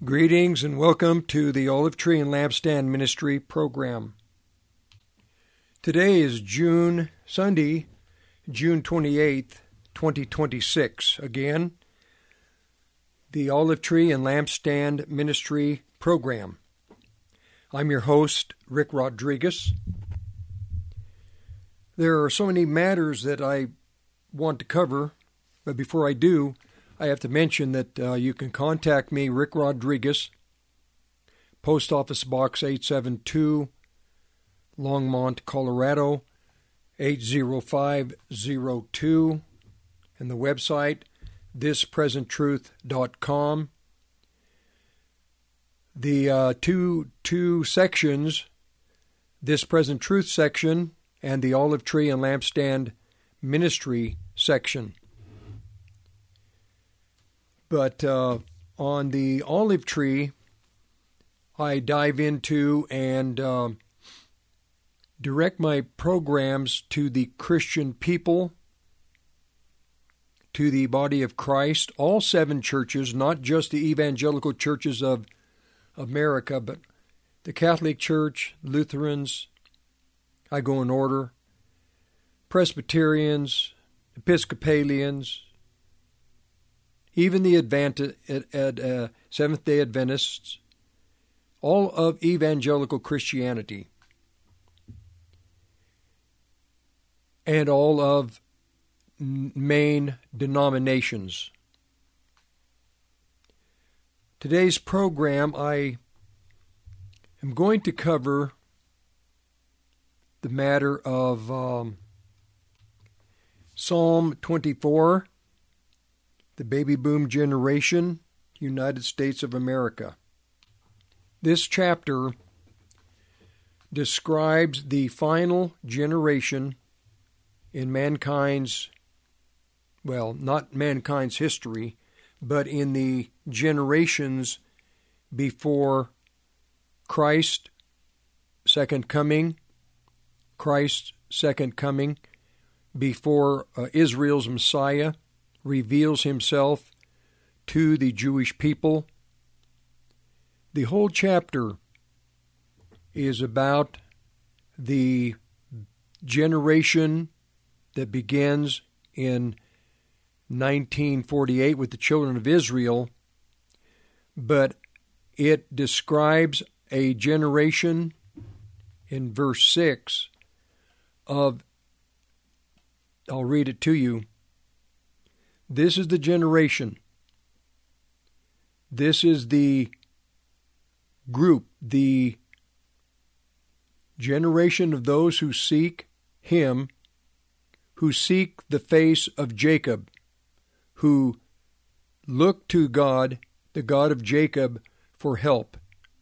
Greetings and welcome to the Olive Tree and Lampstand Ministry program. Today is Sunday, June 28th, 2026. Again, the Olive Tree and Lampstand Ministry program. I'm your host, Rick Rodriguez. There are so many matters that I want to cover, but before I do, I have to mention that you can contact me, Rick Rodriguez, Post Office Box 872, Longmont, Colorado, 80502, and the website, thispresenttruth.com. The two sections, This Present Truth section and the Olive Tree and Lampstand Ministry section. But on the Olive Tree, I dive into and direct my programs to the Christian people, to the body of Christ, all 7 churches, not just the evangelical churches of America, but the Catholic Church, Lutherans, I go in order, Presbyterians, Episcopalians, even the Seventh-day Adventists, all of evangelical Christianity, and all of main denominations. Today's program, I am going to cover the matter of Psalm 24, the baby boom generation, United States of America. This chapter describes the final generation in mankind's, well, not mankind's history, but in the generations before Christ's second coming, before Israel's Messiah reveals himself to the Jewish people. The whole chapter is about the generation that begins in 1948 with the children of Israel, but it describes a generation in verse 6 of, I'll read it to you. This is the generation. This is the group, the generation of those who seek him, who seek the face of Jacob, who look to God, the God of Jacob, for help.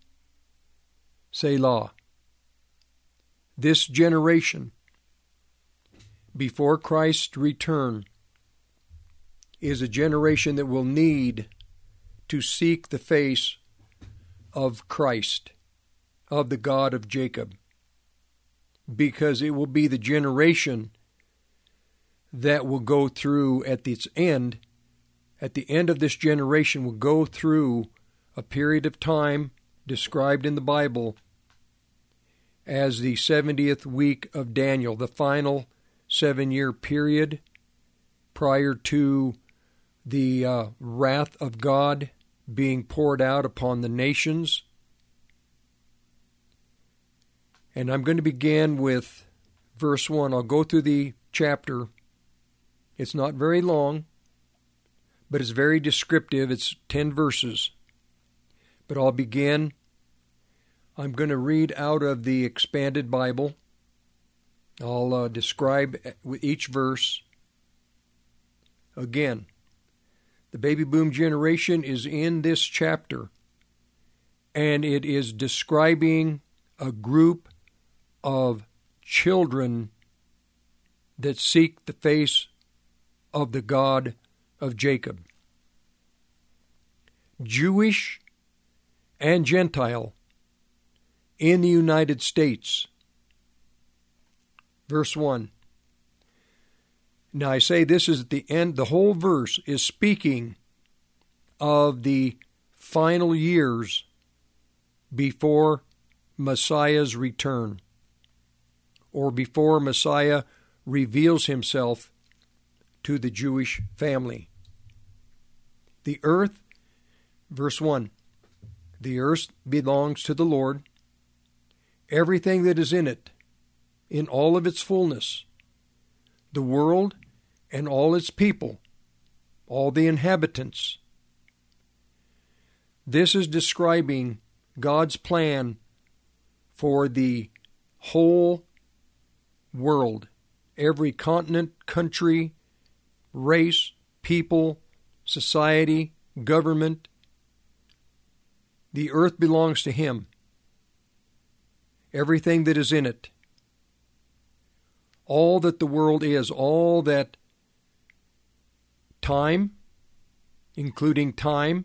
Selah. This generation, before Christ's return, is a generation that will need to seek the face of Christ, of the God of Jacob, because it will be the generation that will go through at the end of this generation will go through a period of time described in the Bible as the 70th week of Daniel, the final 7-year period prior to the wrath of God being poured out upon the nations. And I'm going to begin with verse 1. I'll go through the chapter. It's not very long, but it's very descriptive. It's 10 verses. But I'll begin. I'm going to read out of the Expanded Bible. I'll describe with each verse. Again, the baby boom generation is in this chapter, and it is describing a group of children that seek the face of the God of Jacob. Jewish and Gentile in the United States. Verse 1. Now I say this is at the end, the whole verse is speaking of the final years before Messiah's return, or before Messiah reveals himself to the Jewish family. The earth, verse 1, the earth belongs to the Lord, everything that is in it, in all of its fullness, the world and all its people, all the inhabitants. This is describing God's plan for the whole world, every continent, country, race, people, society, government. The earth belongs to Him. Everything that is in it. All that the world is, all that time, including time,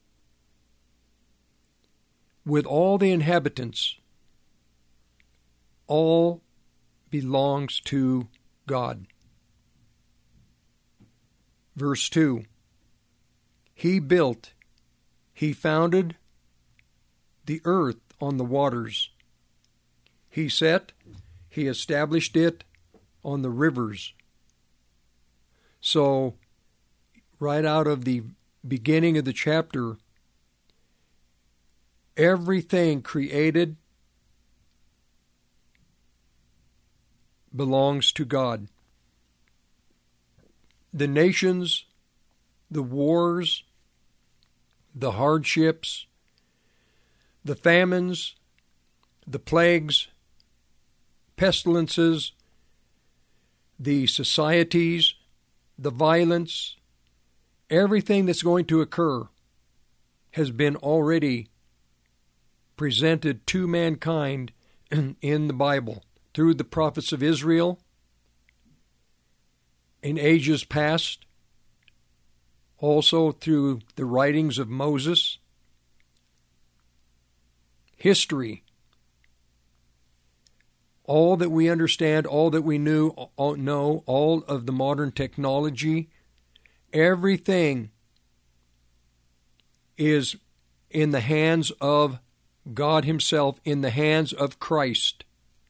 with all the inhabitants, all belongs to God. Verse 2, He built, He founded the earth on the waters. He set, He established it on the rivers. So, right out of the beginning of the chapter, everything created belongs to God. The nations, the wars, the hardships, the famines, the plagues, pestilences, the societies, the violence, everything that's going to occur has been already presented to mankind in the Bible through the prophets of Israel in ages past, also through the writings of Moses. History, all that we understand, all that we know, all of the modern technology, everything is in the hands of God Himself, in the hands of Christ.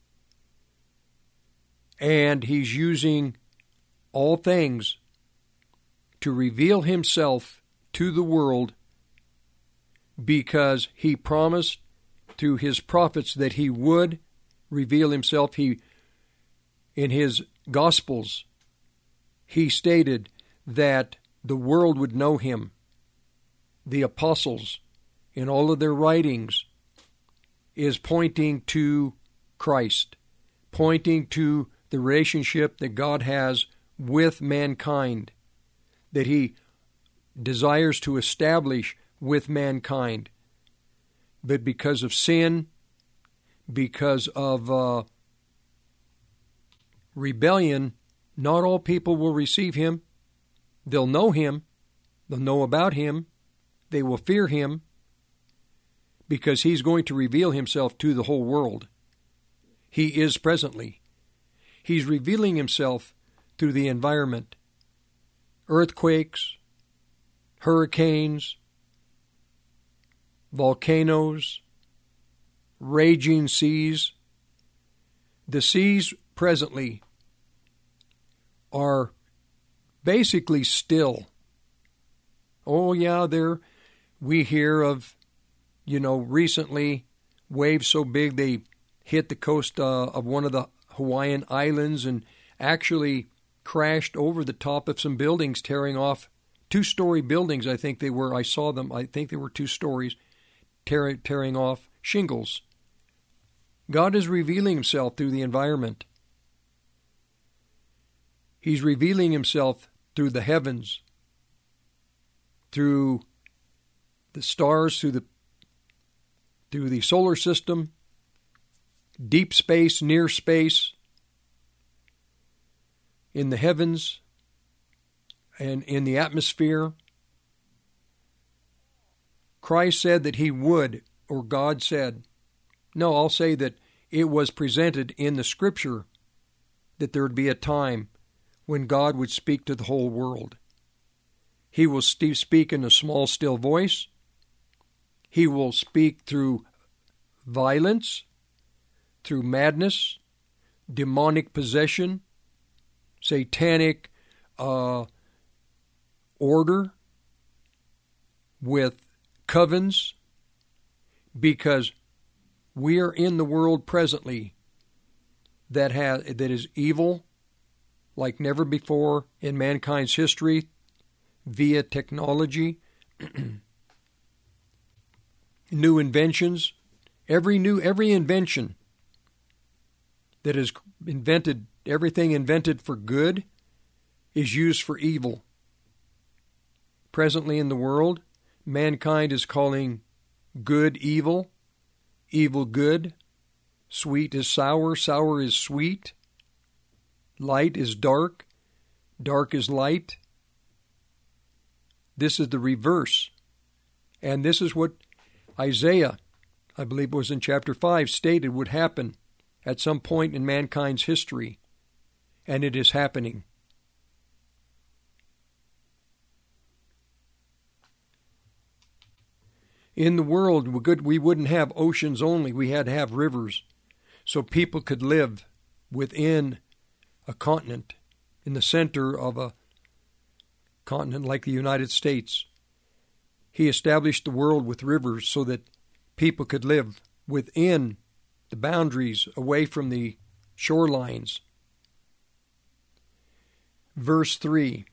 And He's using all things to reveal Himself to the world, because He promised through His prophets that He would reveal Himself. In His Gospels, He stated that the world would know Him. The apostles, in all of their writings, is pointing to Christ, pointing to the relationship that God has with mankind, that He desires to establish with mankind. But because of sin, because of rebellion, not all people will receive Him. They'll know Him. They'll know about Him. They will fear Him, because He's going to reveal Himself to the whole world. He is presently. He's revealing Himself through the environment. Earthquakes, hurricanes, volcanoes, raging seas. The seas presently are basically still. Oh yeah, we hear of, recently waves so big they hit the coast of one of the Hawaiian Islands and actually crashed over the top of some buildings, tearing off 2-story buildings. I think they were. I saw them. I think they were 2 stories, tearing off shingles. God is revealing Himself through the environment. He's revealing Himself through the heavens, through the stars, through the solar system, deep space, near space, in the heavens, and in the atmosphere. Christ said that He would, or God said, no, I'll say that it was presented in the Scripture that there would be a time when God would speak to the whole world. He will speak in a small, still voice. He will speak through violence, through madness, demonic possession, satanic order, with covens, because we are in the world presently that is evil like never before in mankind's history via technology, new inventions. Every invention that is invented, everything invented for good, is used for evil. Presently in the world, mankind is calling good evil, evil good, sweet is sour, sour is sweet, light is dark, dark is light. This is the reverse. And this is what Isaiah, I believe it was in chapter 5, stated would happen at some point in mankind's history. And it is happening. In the world, we wouldn't have oceans only. We had to have rivers so people could live within a continent, in the center of a continent like the United States. He established the world with rivers so that people could live within the boundaries, away from the shorelines. Verse 3.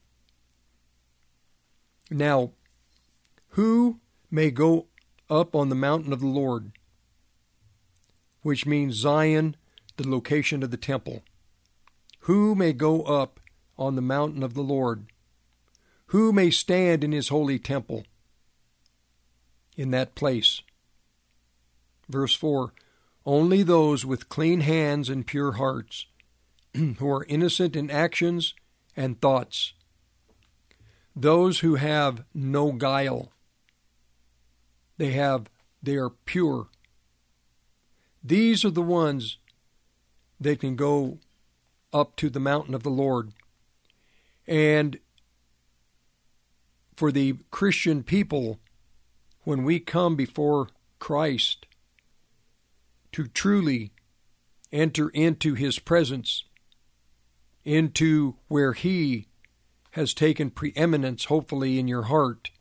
Now, who may go up on the mountain of the Lord, which means Zion, the location of the temple? Who may go up on the mountain of the Lord? Who may stand in his holy temple in that place? Verse 4, only those with clean hands and pure hearts, who are innocent in actions and thoughts, those who have no guile. They are pure. These are the ones that can go up to the mountain of the Lord. And for the Christian people, when we come before Christ to truly enter into his presence, into where he has taken preeminence, hopefully, in your heart,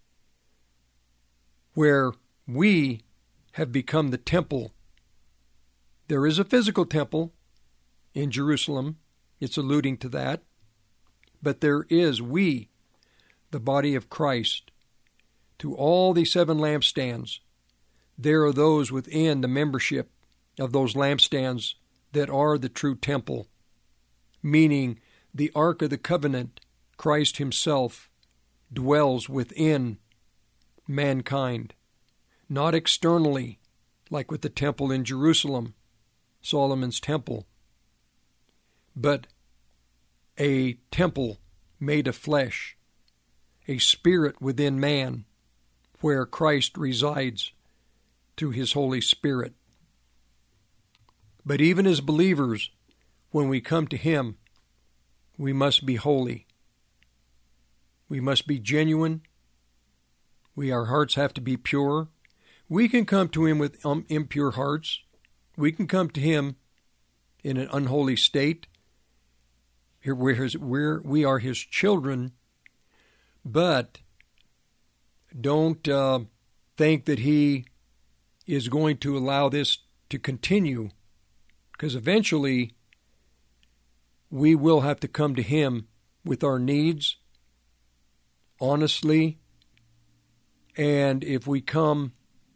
where we have become the temple. There is a physical temple in Jerusalem. It's alluding to that. But there is we, the body of Christ. To all the 7 lampstands, there are those within the membership of those lampstands that are the true temple, meaning the Ark of the Covenant, Christ himself, dwells within mankind, not externally, like with the temple in Jerusalem, Solomon's temple, but a temple made of flesh, a spirit within man, where Christ resides through his Holy Spirit. But even as believers, when we come to him, we must be holy. We must be genuine. Our hearts have to be pure. We can come to him with impure hearts. We can come to him in an unholy state. Here we are his children, but don't think that he is going to allow this to continue, because eventually we will have to come to him with our needs honestly. And if we come,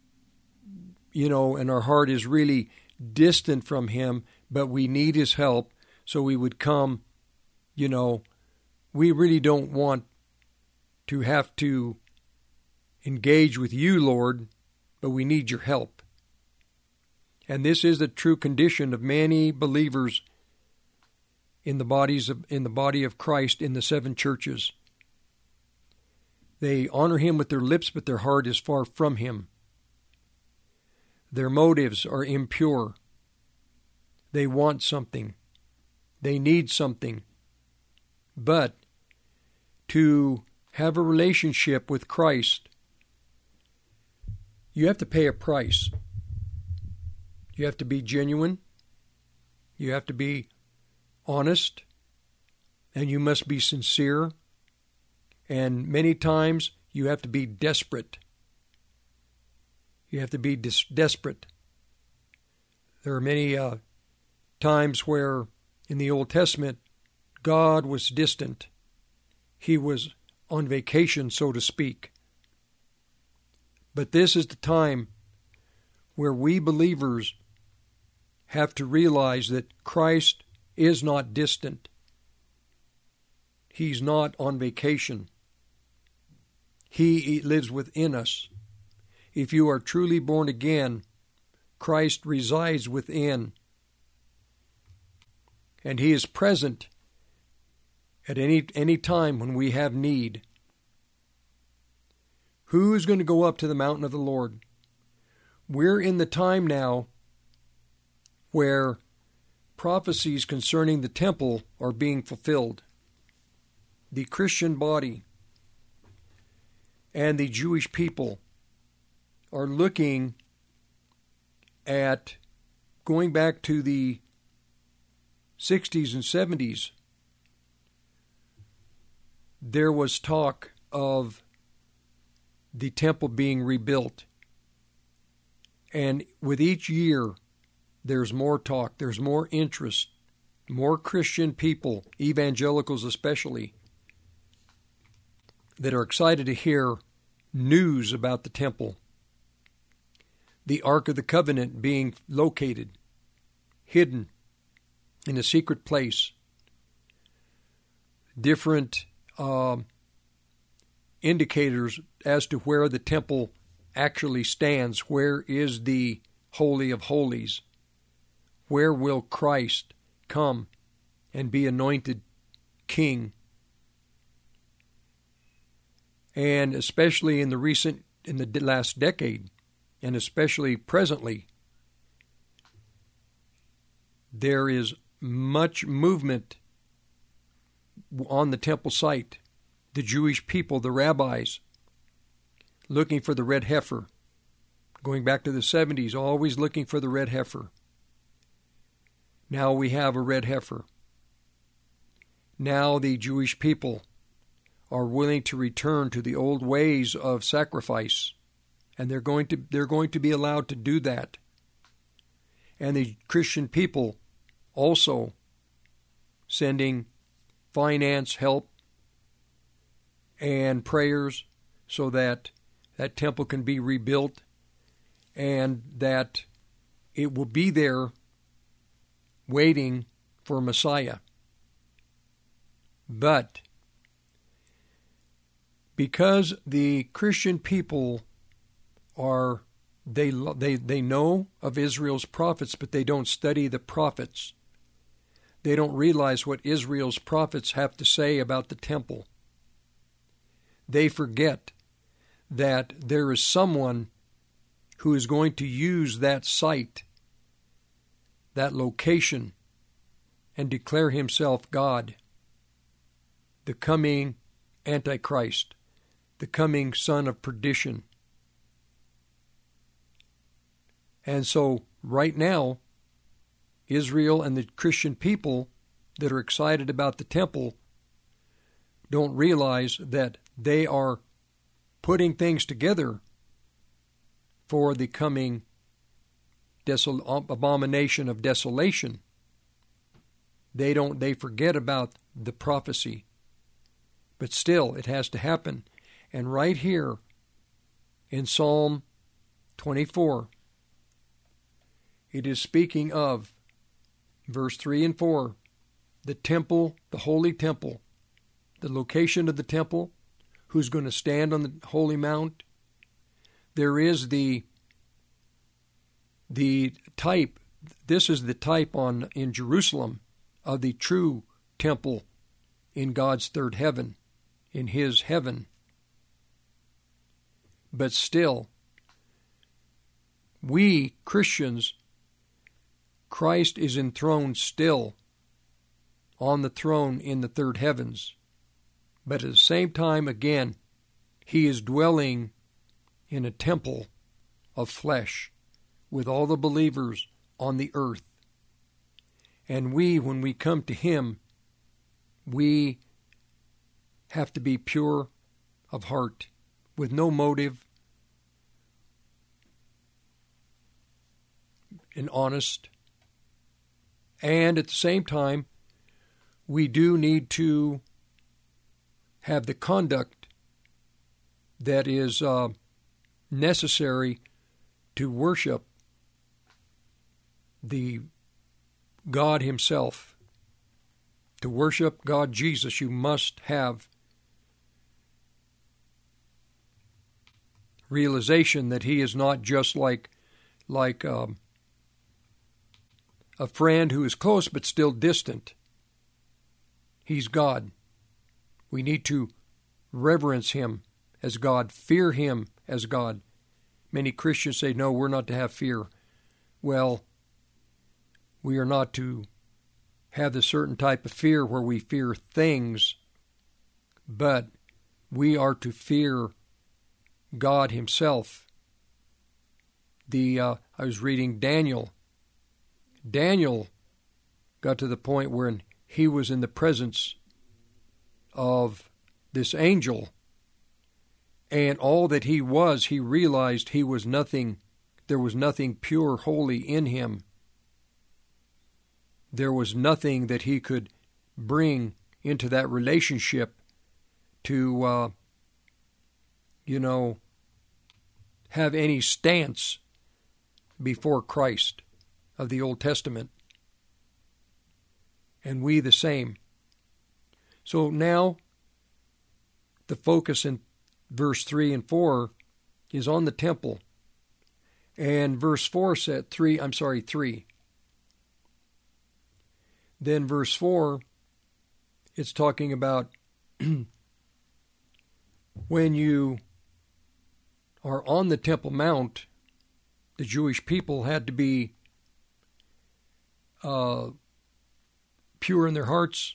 and our heart is really distant from him, but we need his help, so we would come, we really don't want to have to engage with you, Lord, but we need your help. And this is the true condition of many believers in the body of Christ in the 7 churches. They honor him with their lips, but their heart is far from him. Their motives are impure. They want something. They need something. But to have a relationship with Christ, you have to pay a price. You have to be genuine. You have to be honest. And you must be sincere. And many times you have to be desperate. You have to be desperate. There are many times where in the Old Testament God was distant. He was on vacation, so to speak. But this is the time where we believers have to realize that Christ is not distant. He's not on vacation. He lives within us. If you are truly born again, Christ resides within. And He is present at any time when we have need. Who is going to go up to the mountain of the Lord? We're in the time now where prophecies concerning the temple are being fulfilled. The Christian body and the Jewish people are looking at going back to the 60s and 70s. There was talk of the temple being rebuilt. And with each year, there's more talk, there's more interest, more Christian people, evangelicals especially, that are excited to hear news about the temple. The Ark of the Covenant being located, hidden in a secret place. Different indicators as to where the temple actually stands. Where is the Holy of Holies? Where will Christ come and be anointed king? And especially in the last decade, and especially presently, there is much movement on the temple site. The Jewish people, the rabbis, looking for the red heifer. Going back to the 70s, always looking for the red heifer. Now we have a red heifer. Now the Jewish people are willing to return to the old ways of sacrifice, and they're going to be allowed to do that. And the Christian people also sending finance help and prayers so that that temple can be rebuilt and that it will be there waiting for Messiah. But because the Christian people they know of Israel's prophets, but they don't study the prophets. They don't realize what Israel's prophets have to say about the temple. They forget that there is someone who is going to use that site, that location, and declare himself God, the coming Antichrist, the coming son of perdition. And so, right now, Israel and the Christian people that are excited about the temple don't realize that they are putting things together for the coming abomination of desolation. They forget about the prophecy. But still, it has to happen. And right here in Psalm 24, it is speaking of, verse 3 and 4, the temple, the holy temple, the location of the temple, who's going to stand on the holy mount. There is the type, this is the type in Jerusalem of the true temple in God's third heaven, in His heaven. But still, we Christians, Christ is enthroned still on the throne in the third heavens. But at the same time, again, He is dwelling in a temple of flesh with all the believers on the earth. And when we come to Him, we have to be pure of heart, with no motive, and honest. And at the same time, we do need to have the conduct that is necessary to worship the God Himself. To worship God Jesus, you must have realization that He is not just like a friend who is close but still distant. He's God. We need to reverence Him as God, fear Him as God. Many Christians say, no, we're not to have fear. Well, we are not to have the certain type of fear where we fear things, but we are to fear God Himself. I was reading Daniel. Daniel got to the point where he was in the presence of this angel, and all that he realized he was nothing. There was nothing pure, holy in him. There was nothing that he could bring into that relationship to, have any stance before Christ of the Old Testament. And we the same. So now the focus in verse 3 and 4 is on the temple. And verse 4 said 3. Then verse 4, it's talking about when you are on the Temple Mount, the Jewish people had to be pure in their hearts.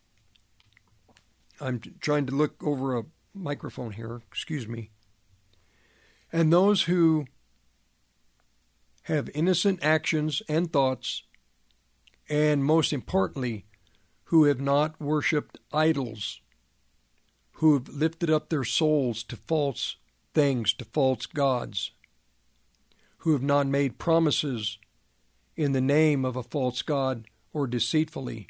I'm trying to look over a microphone here, excuse me. And those who have innocent actions and thoughts, and most importantly, who have not worshipped idols, who have lifted up their souls to false things, to false gods, who have not made promises in the name of a false god or deceitfully.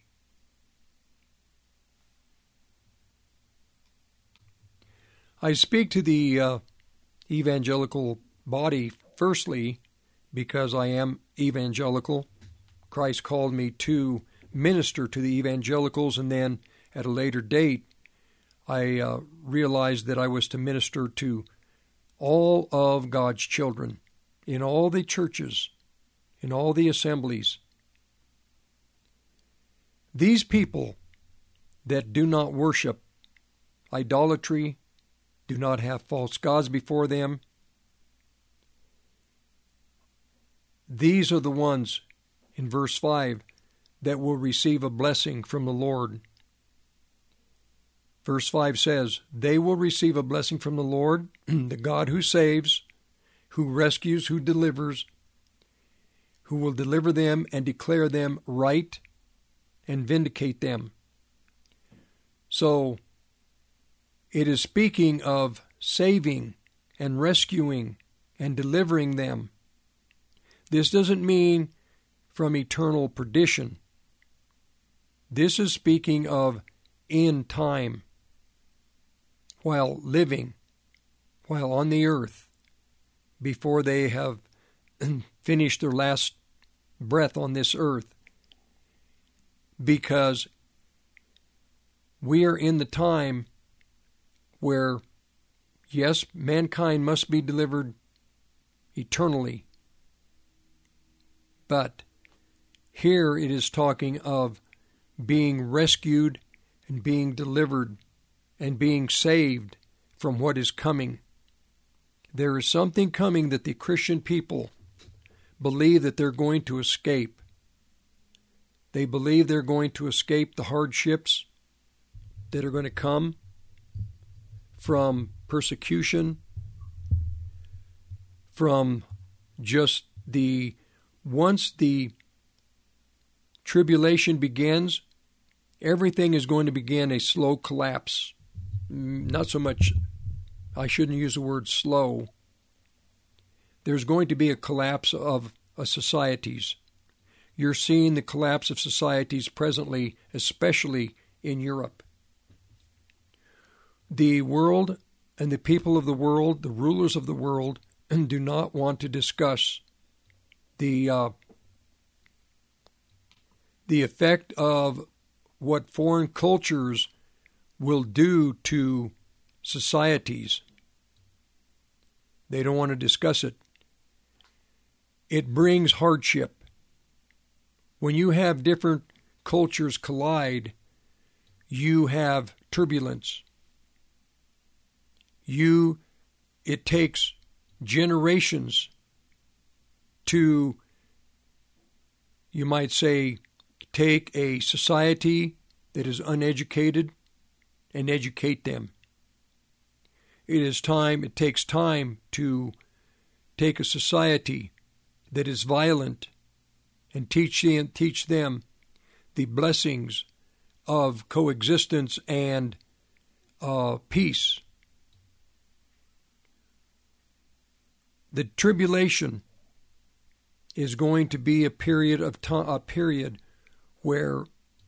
I speak to the evangelical body firstly because I am evangelical. Christ called me to minister to the evangelicals, and then at a later date I realized that I was to minister to all of God's children in all the churches, in all the assemblies. These people that do not worship idolatry, do not have false gods before them, these are the ones in verse 5 that will receive a blessing from the Lord. Verse 5 says, they will receive a blessing from the Lord, the God who saves, who rescues, who delivers, who will deliver them and declare them right and vindicate them. So, it is speaking of saving and rescuing and delivering them. This doesn't mean from eternal perdition. This is speaking of in time, while living, while on the earth, before they have finished their last breath on this earth. Because we are in the time where, yes, mankind must be delivered eternally. But here it is talking of being rescued and being delivered and being saved from what is coming. There is something coming that the Christian people believe that they're going to escape. They believe they're going to escape the hardships that are going to come from persecution, from just once the tribulation begins, everything is going to begin a slow collapse. Not so much, I shouldn't use the word slow. There's going to be a collapse of societies. You're seeing the collapse of societies presently, especially in Europe. The world and the people of the world, the rulers of the world, do not want to discuss the effect of what foreign cultures will do to societies. They don't want to discuss it. It brings hardship. When you have different cultures collide, you have turbulence. It takes generations to, you might say, take a society that is uneducated and educate them. It takes time to take a society that is violent and teach them the blessings of coexistence and peace. The tribulation is going to be a period where,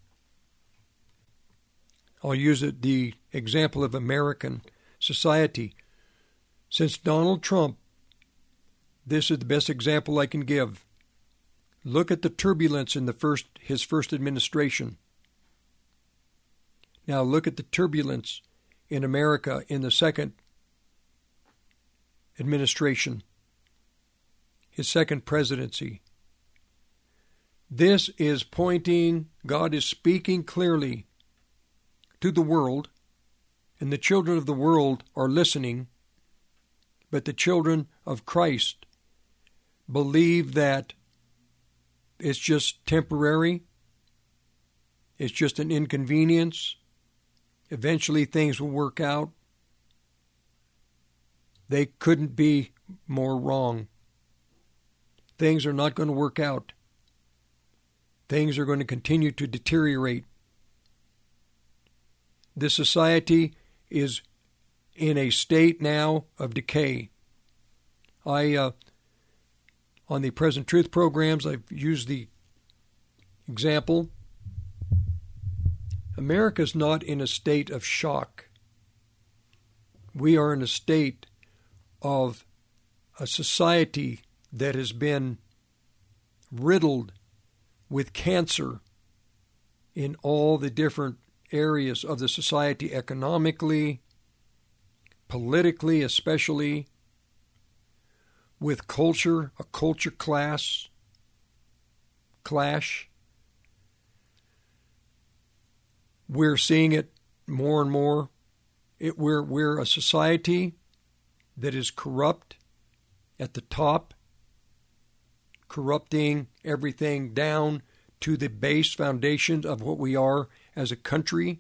I'll use the example of American society. Since Donald Trump, this is the best example I can give. Look at the turbulence in his first administration. Now look at the turbulence in America in the second administration, his second presidency. This is pointing, God is speaking clearly to the world, and the children of the world are listening, but the children of Christ believe that it's just temporary, it's just an inconvenience, eventually things will work out. They couldn't be more wrong. Things are not going to work out. Things are going to continue to deteriorate. This society is in a state now of decay. On the Present Truth programs, I've used the example. America's not in a state of shock. We are in a state of a society that has been riddled with cancer in all the different areas of the society, economically, politically especially, with culture, a culture clash. We're seeing it more and more. We're a society that is corrupt at the top, corrupting everything down to the base foundations of what we are as a country.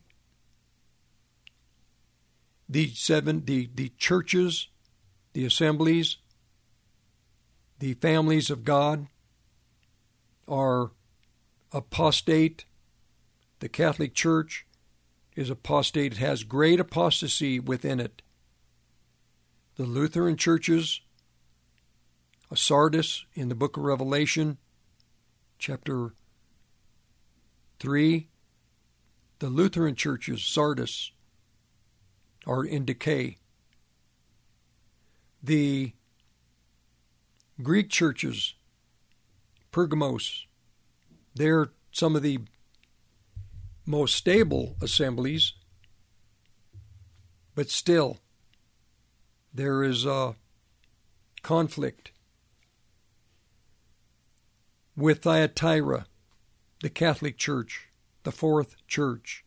The churches, the assemblies, the families of God are apostate. The Catholic Church is apostate. It has great apostasy within it. The Lutheran churches, Sardis in the book of Revelation, chapter 3, the Lutheran churches, Sardis, are in decay. The Greek churches, Pergamos, they're some of the most stable assemblies, but still there is a conflict. With Thyatira, the Catholic Church, the Fourth Church.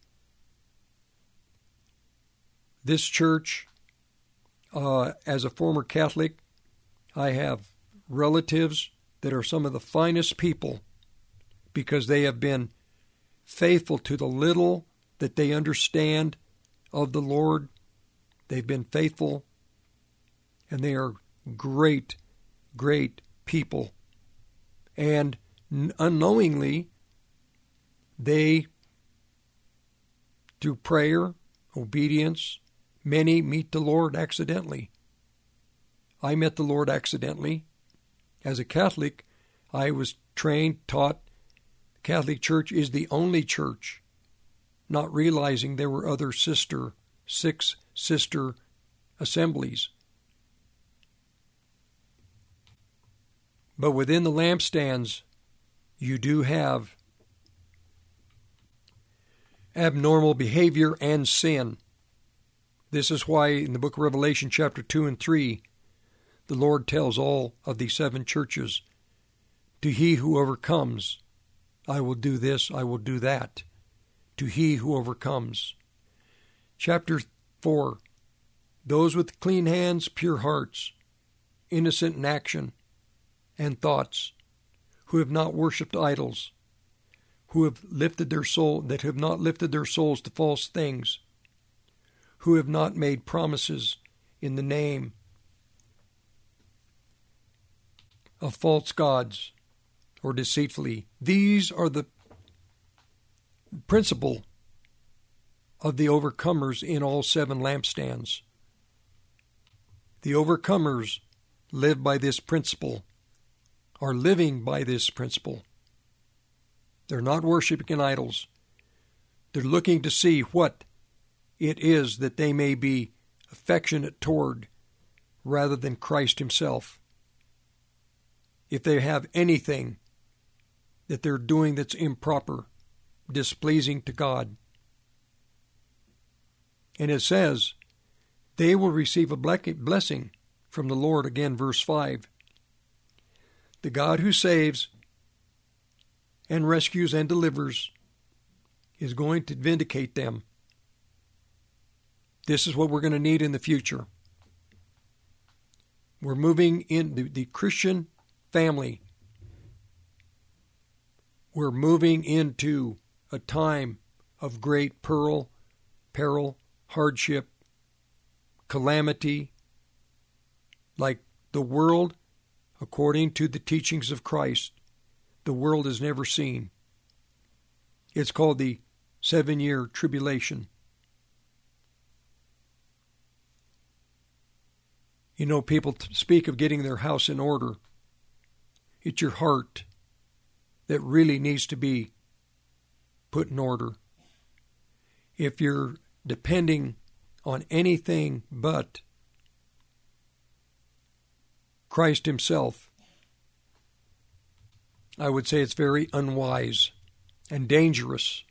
This church, as a former Catholic, I have relatives that are some of the finest people because they have been faithful to the little that they understand of the Lord. They've been faithful, and they are great, great people. And unknowingly, they, through prayer, obedience, many meet the Lord accidentally. I met the Lord accidentally. As a Catholic, I was trained, taught, the Catholic Church is the only church, not realizing there were other 6 sister assemblies. But within the lampstands, you do have abnormal behavior and sin. This is why in the book of Revelation chapter 2 and 3, the Lord tells all of these 7 churches, to he who overcomes, I will do this, I will do that. To he who overcomes. Chapter 4, those with clean hands, pure hearts, innocent in action and thoughts, who have not worshipped idols, who have lifted their soul, that have not lifted their souls to false things, who have not made promises in the name of false gods or deceitfully. These are the principle of the overcomers in all 7 lampstands. The overcomers live by this principle, are living by this principle. They're not worshiping idols. They're looking to see what it is that they may be affectionate toward rather than Christ himself. If they have anything that they're doing that's improper, displeasing to God. And it says, they will receive a blessing from the Lord, again, verse 5. The God who saves and rescues and delivers is going to vindicate them. This is what we're going to need in the future. We're moving in the Christian family. We're moving into a time of great peril, hardship, calamity, like the world, according to the teachings of Christ, the world has never seen. It's called the 7-year tribulation. You know, people speak of getting their house in order. It's your heart that really needs to be put in order. If you're depending on anything but Christ himself, I would say it's very unwise and dangerous.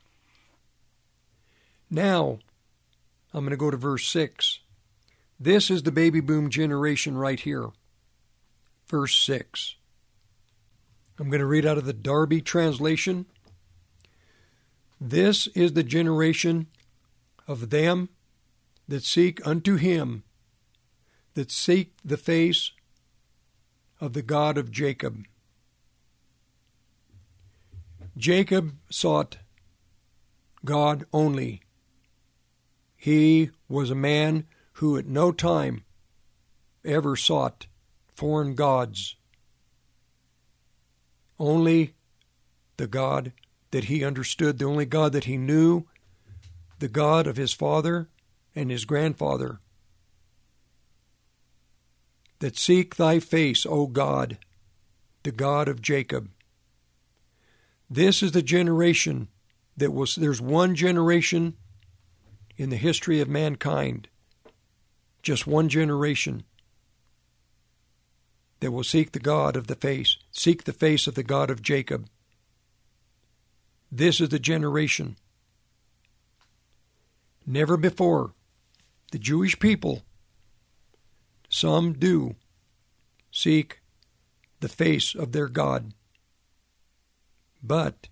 Now, I'm going to go to verse 6. This is the baby boom generation right here. Verse 6. I'm going to read out of the Darby translation. This is the generation of them that seek unto him, that seek the face of the God of Jacob. Jacob sought God only. He was a man who at no time ever sought foreign gods. Only the God that he understood, the only God that he knew, the God of his father and his grandfather. That seek thy face, O God, the God of Jacob. This is the generation that was, there's one generation in the history of mankind, just one generation that will seek the God of the face, seek the face of the God of Jacob. This is the generation. Never before, the Jewish people, some do seek the face of their God. But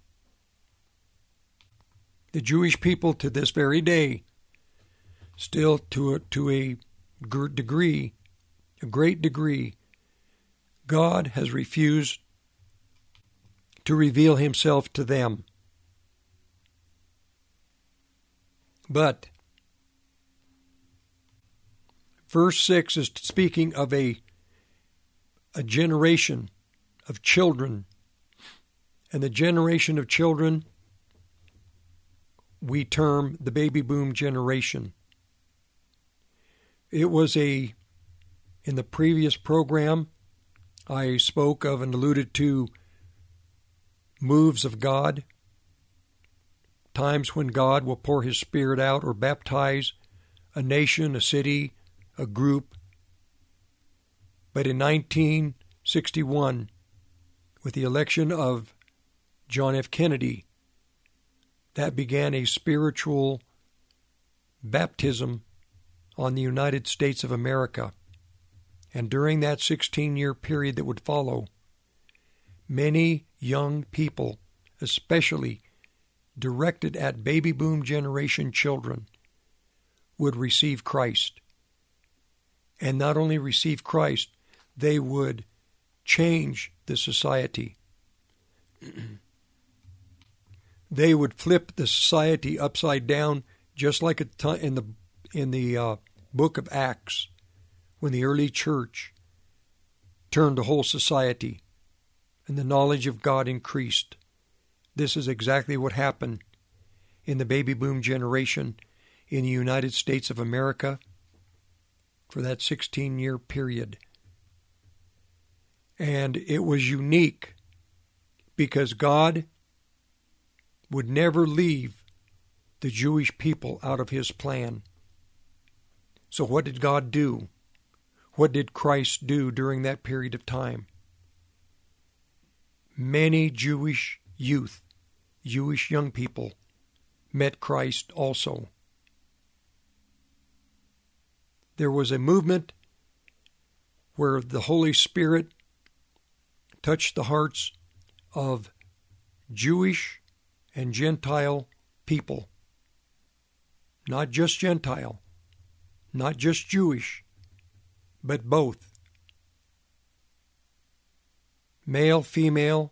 the Jewish people to this very day, still to a degree, a great degree, God has refused to reveal himself to them. But verse 6 is speaking of a generation of children. And the generation of children we term the baby boom generation. It was in the previous program, I spoke of and alluded to moves of God, times when God will pour His Spirit out or baptize a nation, a city, a group. But in 1961, with the election of John F. Kennedy, that began a spiritual baptism on the United States of America. And during that 16-year period that would follow, many young people, especially directed at baby boom generation children, would receive Christ. And not only receive Christ, they would change the society. They would flip the society upside down, just like in the book of Acts, when the early church turned the whole society and the knowledge of God increased. This is exactly what happened in the baby boom generation in the United States of America for that 16-year period. And it was unique because God would never leave the Jewish people out of His plan. So what did God do? What did Christ do during that period of time? Many Jewish youth, Jewish young people, met Christ also. There was a movement where the Holy Spirit touched the hearts of Jewish and Gentile people. Not just Gentile, not just Jewish, but both. Male, female,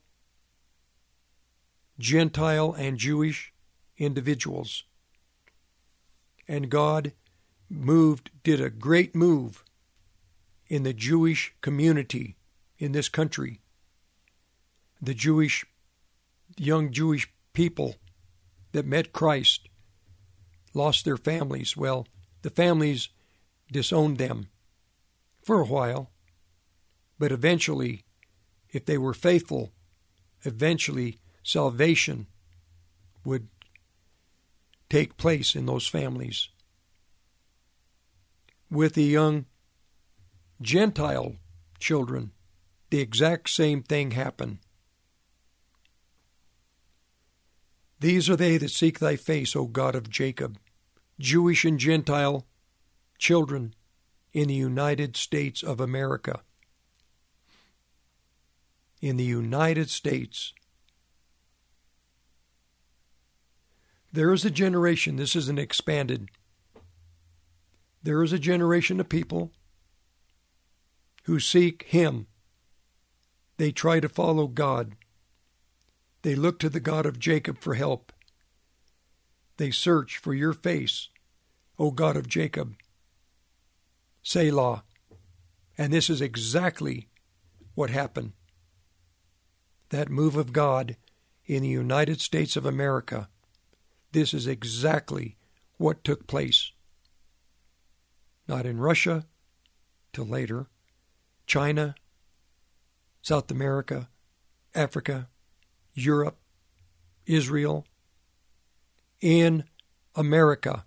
Gentile and Jewish individuals. And God did a great move in the Jewish community in this country. The young Jewish people that met Christ lost their families. Well, the families disowned them for a while, but eventually, if they were faithful, eventually salvation would take place in those families. With the young Gentile children, the exact same thing happened. These are they that seek thy face, O God of Jacob, Jewish and Gentile children in the United States of America. In the United States. There is a generation, this isn't expanded, there is a generation of people who seek Him. They try to follow God. They look to the God of Jacob for help. They search for your face, O God of Jacob. Selah. And this is exactly what happened. That move of God in the United States of America. This is exactly what took place. Not in Russia, till later. China, South America, Africa, Europe, Israel, in America.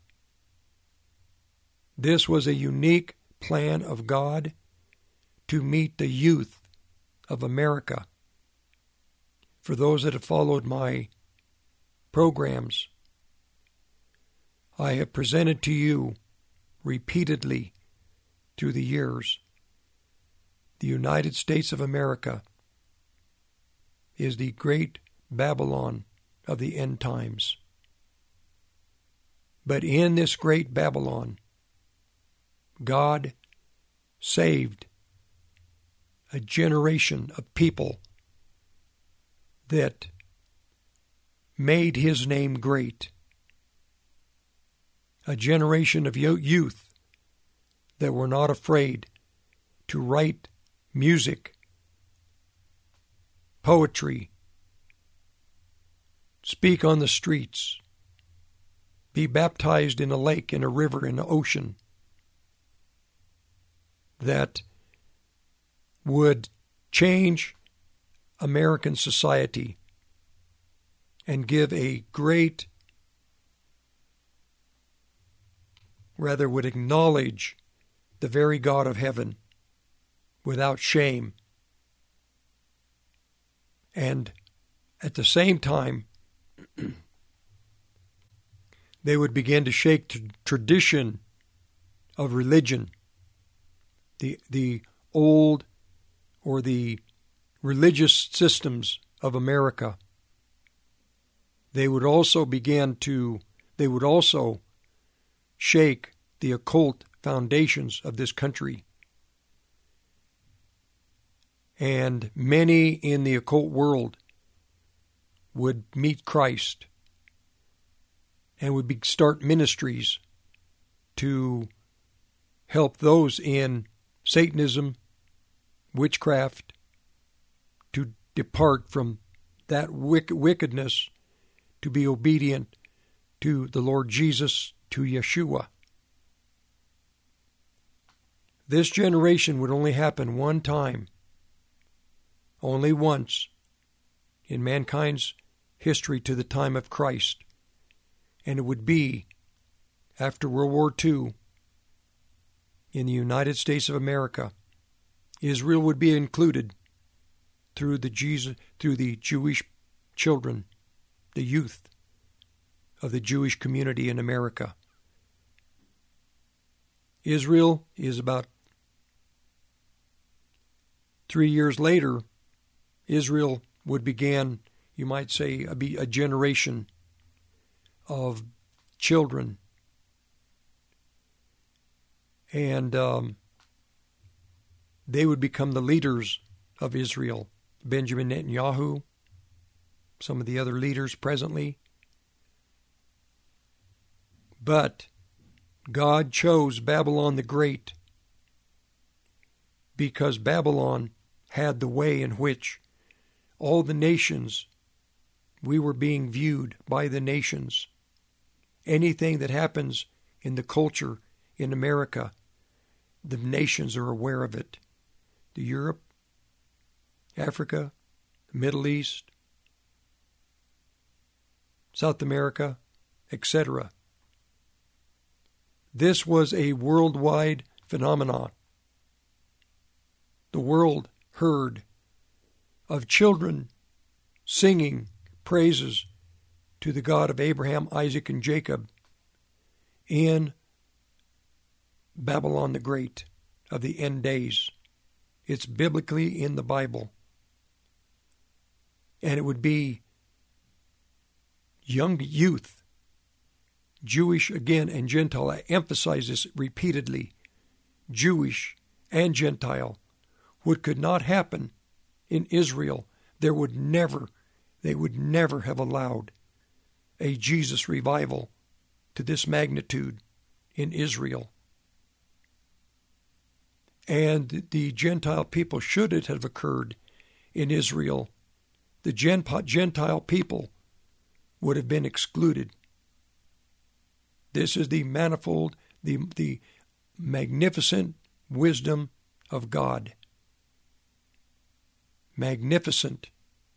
This was a unique plan of God to meet the youth of America. For those that have followed my programs, I have presented to you repeatedly through the years the United States of America is the great Babylon of the end times. But in this great Babylon, God saved a generation of people that made His name great. A generation of youth that were not afraid to write music poetry, speak on the streets, be baptized in a lake, in a river, in an ocean, that would change American society and give a great, rather would acknowledge the very God of heaven without shame. And at the same time, they would begin to shake the tradition of religion, the old or the religious systems of America. They would also shake the occult foundations of this country. And many in the occult world would meet Christ and would start ministries to help those in Satanism, witchcraft, to depart from that wickedness, to be obedient to the Lord Jesus, to Yeshua. This generation would only happen one time, only once in mankind's history to the time of Christ, and it would be after World War II in the United States of America. Israel would be included through the Jewish children, the youth of the Jewish community in America. Israel is about 3 years later. Israel would begin, you might say, a generation of children. And they would become the leaders of Israel. Benjamin Netanyahu, some of the other leaders presently. But God chose Babylon the Great because Babylon had the way in which all the nations, we were being viewed by the nations. Anything that happens in the culture in America, the nations are aware of it. The Europe, Africa, the Middle East, South America, etc. This was a worldwide phenomenon. The world heard of children singing praises to the God of Abraham, Isaac, and Jacob in Babylon the Great of the end days. It's biblically in the Bible. And it would be young youth, Jewish again and Gentile. I emphasize this repeatedly. Jewish and Gentile. What could not happen in Israel, they would never have allowed a Jesus revival to this magnitude in Israel. And the Gentile people, should it have occurred in Israel, the Gentile people would have been excluded. This is the manifold, the magnificent wisdom of God. Magnificent.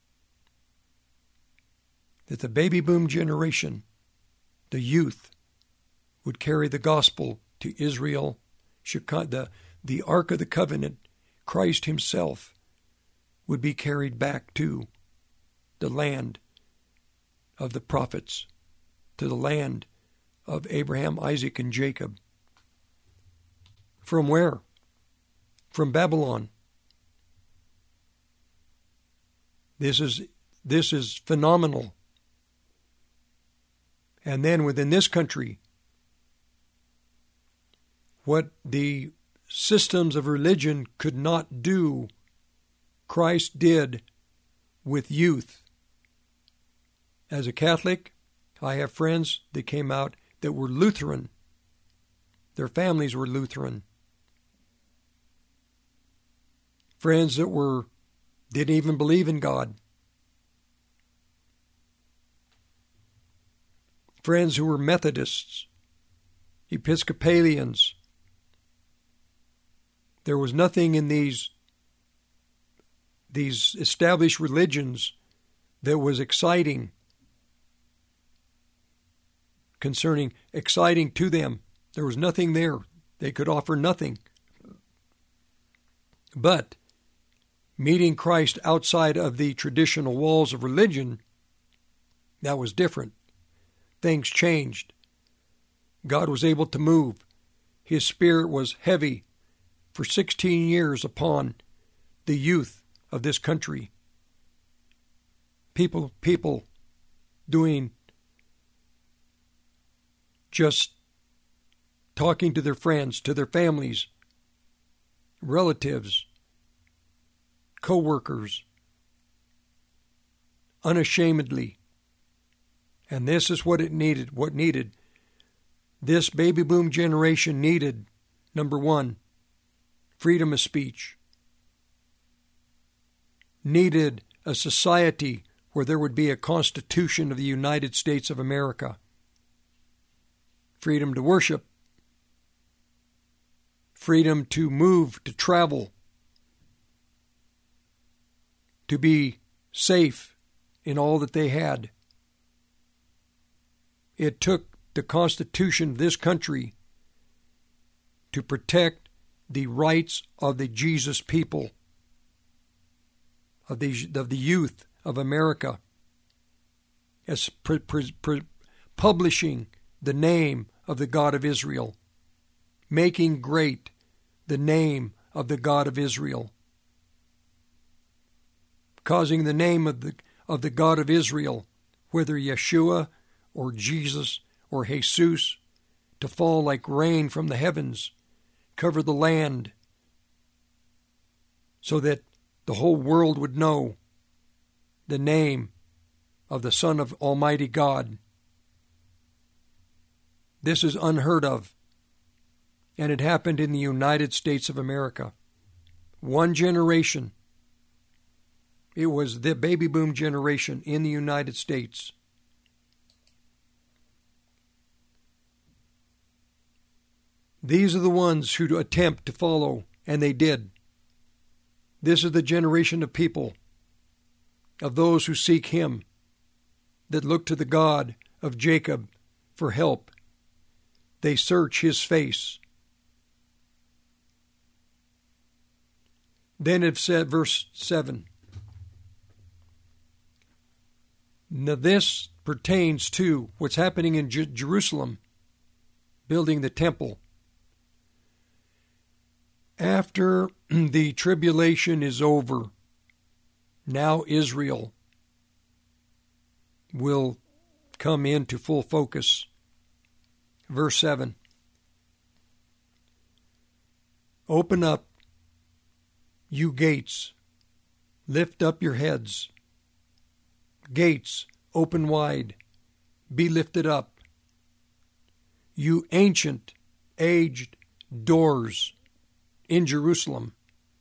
That the baby boom generation, the youth, would carry the gospel to Israel, the Ark of the Covenant, Christ himself, would be carried back to the land of the prophets, to the land of Abraham, Isaac, and Jacob. From where? From Babylon. This is phenomenal. And then within this country, what the systems of religion could not do, Christ did with youth. As a Catholic, I have friends that came out that were Lutheran. Their families were Lutheran. Friends that didn't even believe in God. friends who were Methodists, Episcopalians. There was nothing in these established religions that was exciting to them. There was nothing there. They could offer nothing. But meeting Christ outside of the traditional walls of religion, that was different. Things changed. God was able to move. His Spirit was heavy for 16 years upon the youth of this country. People doing just talking to their friends, to their families, relatives, co-workers, unashamedly. And this is what it needed. What needed? This baby boom generation needed, number one, freedom of speech. Needed a society where there would be a Constitution of the United States of America. Freedom to worship. Freedom to move, to travel. To be safe in all that they had. It took the Constitution of this country to protect the rights of the Jesus people, of the youth of America, as publishing the name of the God of Israel, making great the name of the God of Israel, causing the name of the God of Israel, whether Yeshua or Jesus or Jesus, to fall like rain from the heavens, cover the land, so that the whole world would know the name of the Son of Almighty God. This is unheard of, and it happened in the United States of America. One generation. It was the baby boom generation in the United States. These are the ones who attempt to follow, and they did. This is the generation of people, of those who seek Him, that look to the God of Jacob for help. They search His face. Then it said, verse 7, now this pertains to what's happening in Jerusalem, building the temple. After the tribulation is over, now Israel will come into full focus. Verse 7. Open up, you gates, lift up your heads. Gates, open wide, be lifted up. You ancient, aged doors in Jerusalem.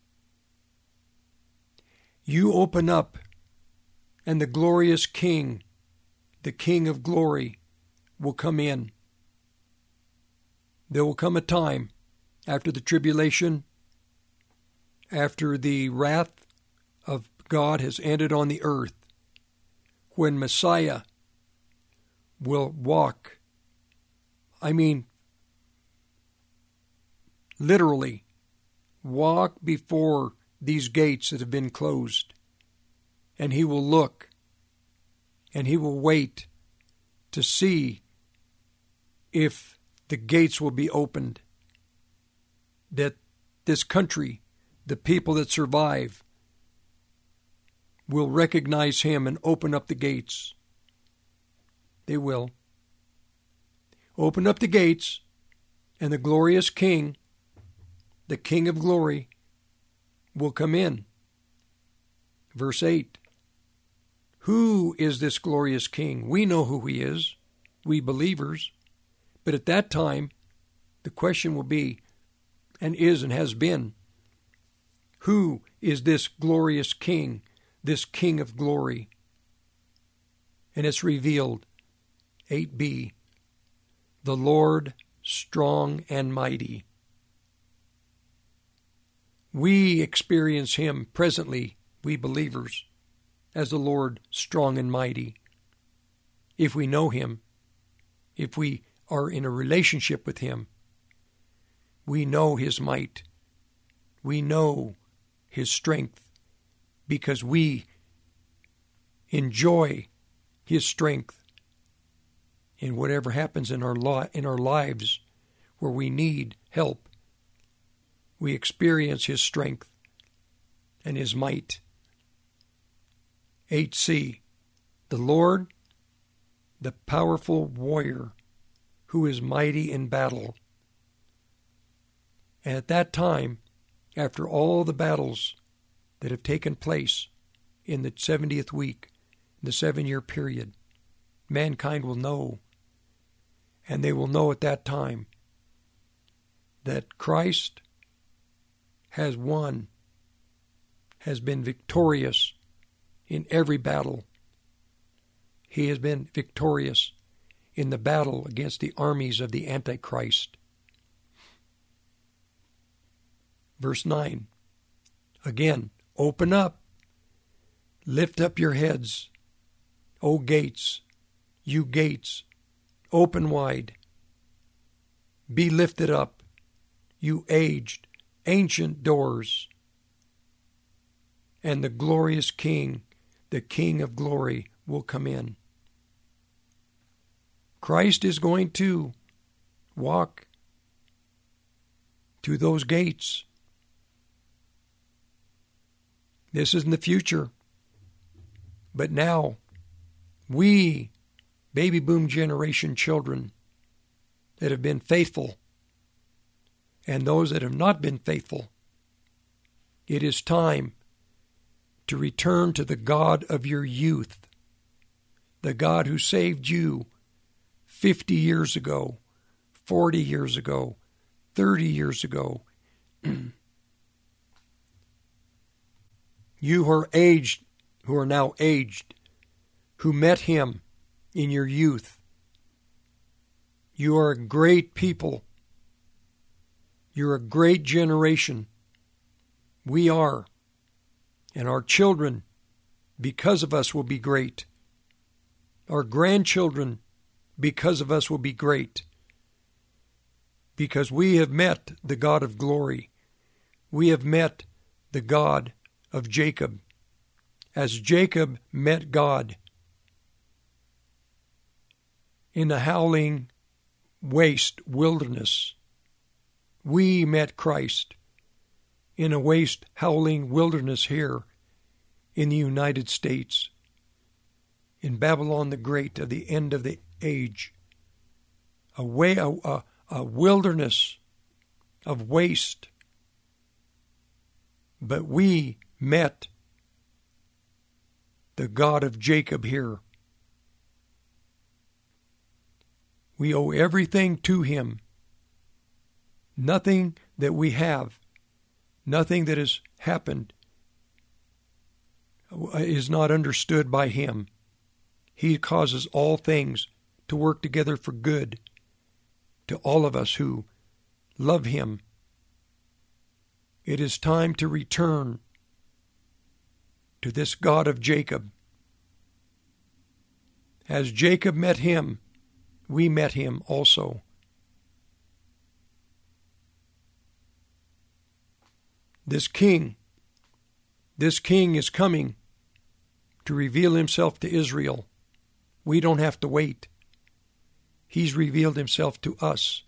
You open up, and the glorious King, the King of glory, will come in. There will come a time after the tribulation, after the wrath of God has ended on the earth, when Messiah will walk, literally walk before these gates that have been closed, and He will look, and He will wait to see if the gates will be opened, that this country, the people that survive, will recognize Him and open up the gates. They will. Open up the gates, and the glorious King, the King of glory, will come in. Verse 8. Who is this glorious King? We know who He is, we believers. But at that time, the question will be, and is and has been, who is this glorious King, this King of glory? And it's revealed. 8b, the Lord strong and mighty. We experience Him presently, we believers, as the Lord strong and mighty. If we know Him, if we are in a relationship with Him, we know His might. We know His strength because we enjoy His strength in whatever happens in our lives where we need help. We experience His strength and His might. 8c, the Lord, the powerful warrior who is mighty in battle. And at that time, after all the battles that have taken place in the 70th week, the 7-year period, mankind will know, and they will know at that time, that Christ has won, has been victorious in every battle. He has been victorious in the battle against the armies of the Antichrist. Verse 9, again, open up, lift up your heads, O gates, you gates, open wide. Be lifted up, you aged, ancient doors, and the glorious King, the King of glory, will come in. Christ is going to walk to those gates. This is in the future. But now, we, baby boom generation children that have been faithful, and those that have not been faithful, it is time to return to the God of your youth, the God who saved you 50 years ago, 40 years ago, 30 years ago. You who are aged, who are now aged, who met Him in your youth. You are a great people. You're a great generation. We are. And our children, because of us, will be great. Our grandchildren, because of us, will be great. Because we have met the God of glory. We have met the God of Jacob. As Jacob met God in the howling waste wilderness, we met Christ in a waste howling wilderness here in the United States, in Babylon the Great, at the end of the age, a wilderness of waste. But we met the God of Jacob here. We owe everything to Him. Nothing that we have, nothing that has happened is not understood by Him. He causes all things to work together for good to all of us who love Him. It is time to return to this God of Jacob. As Jacob met Him, we met Him also. This king is coming to reveal Himself to Israel. We don't have to wait. He's revealed Himself to us.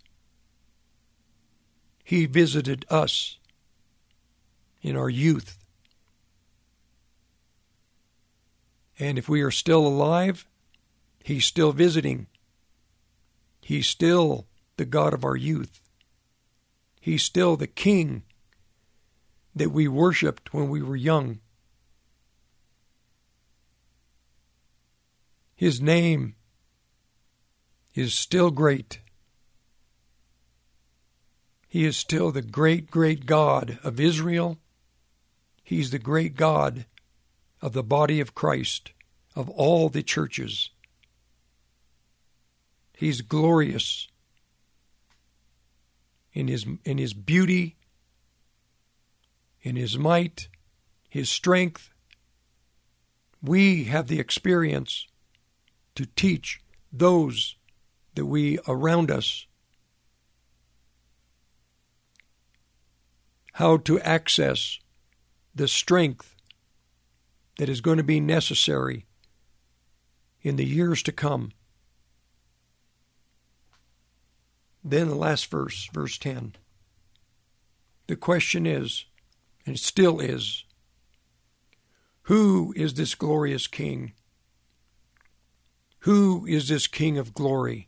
He visited us in our youth. And if we are still alive, He's still visiting. He's still the God of our youth. He's still the King that we worshipped when we were young. His name is still great. He is still the great, great God of Israel. He's the great God of the body of Christ, of all the churches. He's glorious in his beauty, in his might, his strength. We have the experience to teach those that we around us how to access the strength that is going to be necessary in the years to come. Then the last verse, verse 10. The question is, and it still is, who is this glorious King? Who is this King of glory?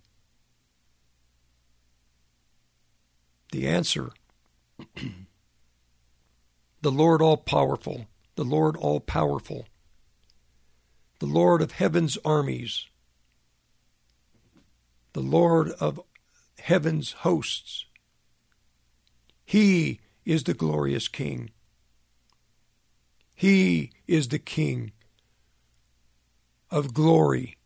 The answer, the Lord all-powerful, the Lord all-powerful, the Lord of heaven's armies, the Lord of heaven's hosts. He is the glorious King. He is the King of glory.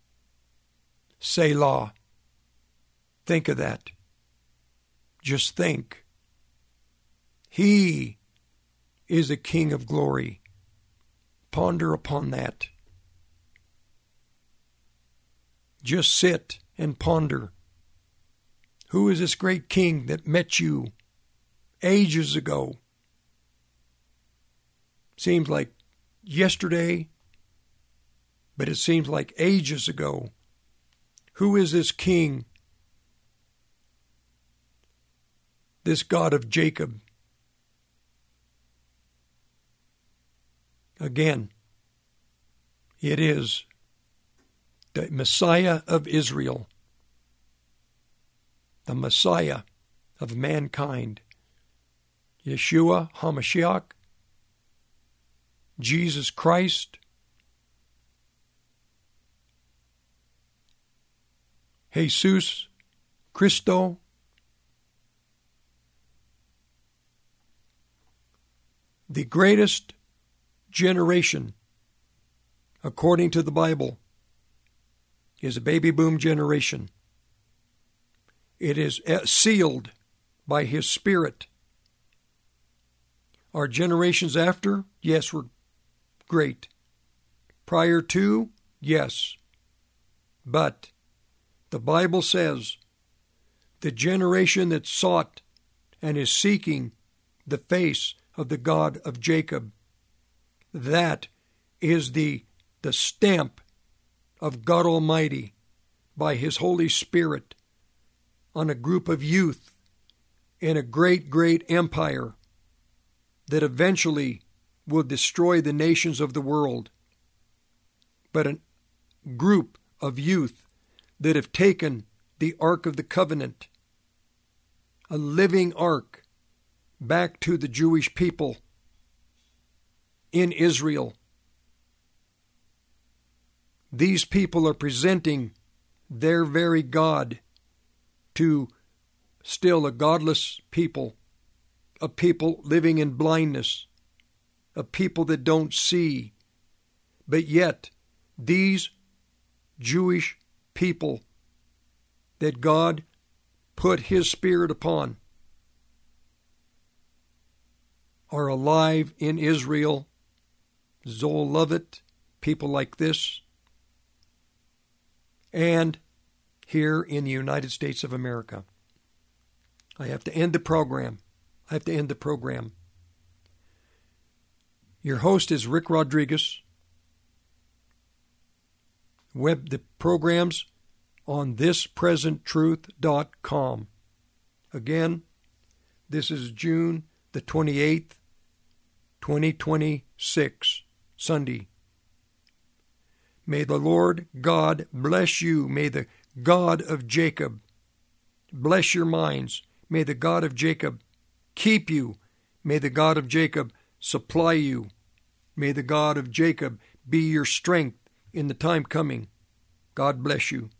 Selah. Think of that. Just think. He is the King of glory. Ponder upon that. Just sit and ponder. Who is this great King that met you ages ago? Seems like yesterday, but it seems like ages ago. Who is this King? This God of Jacob. Again, it is the Messiah of Israel, the Messiah of mankind, Yeshua HaMashiach, Jesus Christ, Jesus Christo, the greatest generation, according to the Bible, is a baby boom generation. It is sealed by His Spirit. Our generations after, yes, were great. Prior to, yes. But the Bible says the generation that sought and is seeking the face of the God of Jacob, that is the stamp of God Almighty by His Holy Spirit on a group of youth in a great, great empire that eventually will destroy the nations of the world. But a group of youth that have taken the Ark of the Covenant, a living ark, back to the Jewish people in Israel. These people are presenting their very God to still a godless people, a people living in blindness, a people that don't see. But yet, these Jewish people that God put His Spirit upon are alive in Israel. Zoel Lovett, people like this, and here in the United States of America. I have to end the program. Your host is Rick Rodriguez. The programs on thispresenttruth.com. Again, this is June the 28th, 2026, Sunday. May the Lord God bless you. May the God of Jacob bless your minds. May the God of Jacob keep you. May the God of Jacob supply you. May the God of Jacob be your strength in the time coming. God bless you.